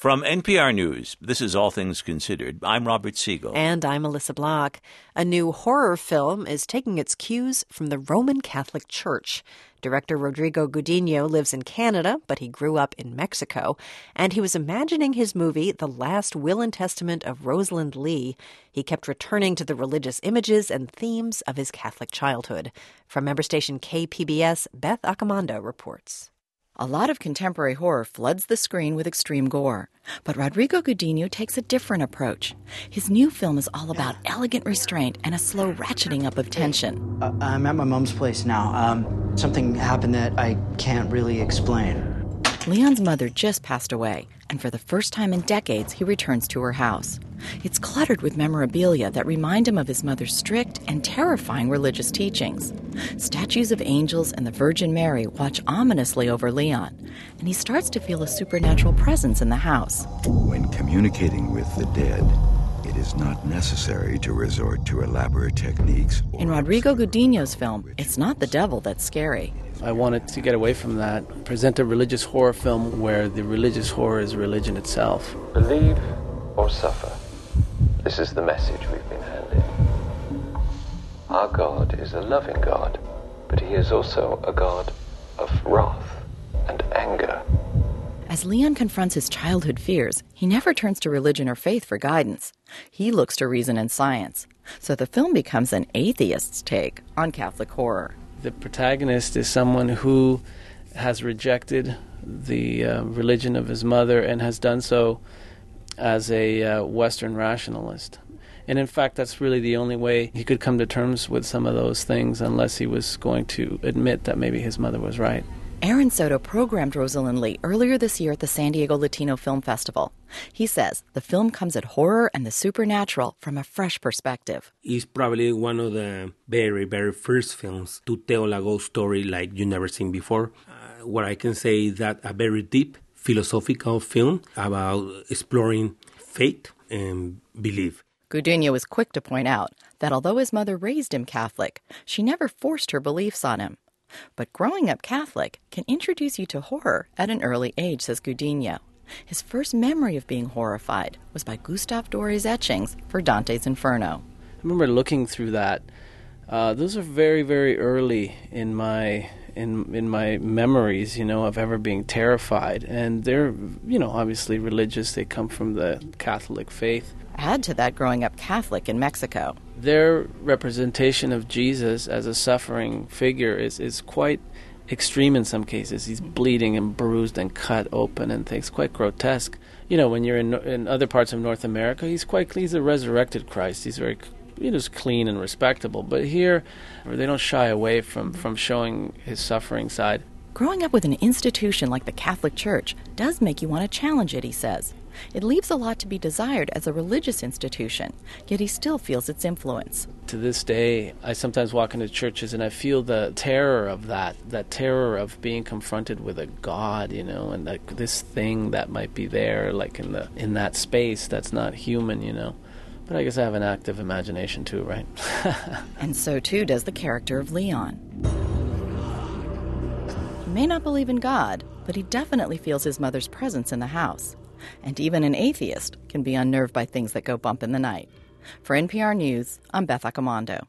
From NPR News, this is All Things Considered. I'm Robert Siegel. And I'm Melissa Block. A new horror film is taking its cues from the Roman Catholic Church. Director Rodrigo Gudinho lives in Canada, but he grew up in Mexico. And he was imagining his movie, The Last Will and Testament of Rosalind Lee. He kept returning to the religious images and themes of his Catholic childhood. From member station KPBS, Beth Accomando reports. A lot of contemporary horror floods the screen with extreme gore. But Rodrigo Gudinho takes a different approach. His new film is all about elegant restraint and a slow ratcheting up of tension. I'm at my mom's place now. Something happened that I can't really explain. Leon's mother just passed away, and for the first time in decades, he returns to her house. It's cluttered with memorabilia that remind him of his mother's strict and terrifying religious teachings. Statues of angels and the Virgin Mary watch ominously over Leon, and he starts to feel a supernatural presence in the house. When communicating with the dead, it is not necessary to resort to elaborate techniques. In Rodrigo Gudinho's film, it's not the devil that's scary. I wanted to get away from that, present a religious horror film where the religious horror is religion itself. Believe or suffer. This is the message we've been handed. Our God is a loving God, but he is also a God of wrath and anger. As Leon confronts his childhood fears, he never turns to religion or faith for guidance. He looks to reason and science. So the film becomes an atheist's take on Catholic horror. The protagonist is someone who has rejected the religion of his mother and has done so as a Western rationalist. And in fact, that's really the only way he could come to terms with some of those things, unless he was going to admit that maybe his mother was right. Aaron Soto programmed Rosalind Lee earlier this year at the San Diego Latino Film Festival. He says the film comes at horror and the supernatural from a fresh perspective. It's probably one of the very, very first films to tell a ghost story like you've never seen before. What I can say is that a very deep philosophical film about exploring faith and belief. Gudinho is quick to point out that although his mother raised him Catholic, she never forced her beliefs on him. But growing up Catholic can introduce you to horror at an early age, says Gudinho. His first memory of being horrified was by Gustave Doré's etchings for Dante's Inferno. I remember looking through that. Those are very, very early in my memories, of ever being terrified. And they're, obviously religious. They come from the Catholic faith. Add to that growing up Catholic in Mexico. Their representation of Jesus as a suffering figure is quite extreme in some cases. He's bleeding and bruised and cut open and things, quite grotesque. When you're in other parts of North America, he's a resurrected Christ. He's very clean and respectable. But here, they don't shy away from showing his suffering side. Growing up with an institution like the Catholic Church does make you want to challenge it, he says. It leaves a lot to be desired as a religious institution, yet he still feels its influence. To this day, I sometimes walk into churches and I feel the terror of that terror of being confronted with a God, and like this thing that might be there, like in that space that's not human, But I guess I have an active imagination too, right? And so too does the character of Leon. He may not believe in God, but he definitely feels his mother's presence in the house. And even an atheist can be unnerved by things that go bump in the night. For NPR News, I'm Beth Accomando.